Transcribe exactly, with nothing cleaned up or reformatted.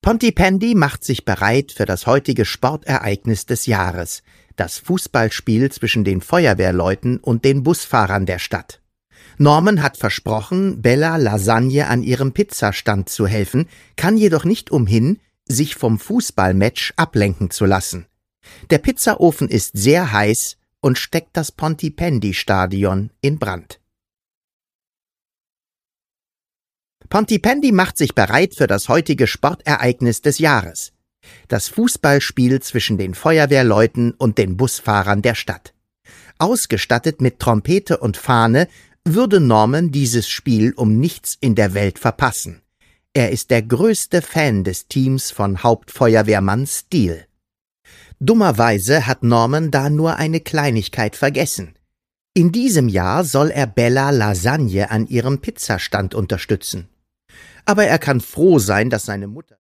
Pontypandy macht sich bereit für das heutige Sportereignis des Jahres, das Fußballspiel zwischen den Feuerwehrleuten und den Busfahrern der Stadt. Norman hat versprochen, Bella Lasagne an ihrem Pizzastand zu helfen, kann jedoch nicht umhin, sich vom Fußballmatch ablenken zu lassen. Der Pizzaofen ist sehr heiß und steckt das Pontypandy-Stadion in Brand. Pontypandy macht sich bereit für das heutige Sportereignis des Jahres, das Fußballspiel zwischen den Feuerwehrleuten und den Busfahrern der Stadt. Ausgestattet mit Trompete und Fahne würde Norman dieses Spiel um nichts in der Welt verpassen. Er ist der größte Fan des Teams von Hauptfeuerwehrmann Steele. Dummerweise hat Norman da nur eine Kleinigkeit vergessen. In diesem Jahr soll er Bella Lasagne an ihrem Pizzastand unterstützen. Aber er kann froh sein, dass seine Mutter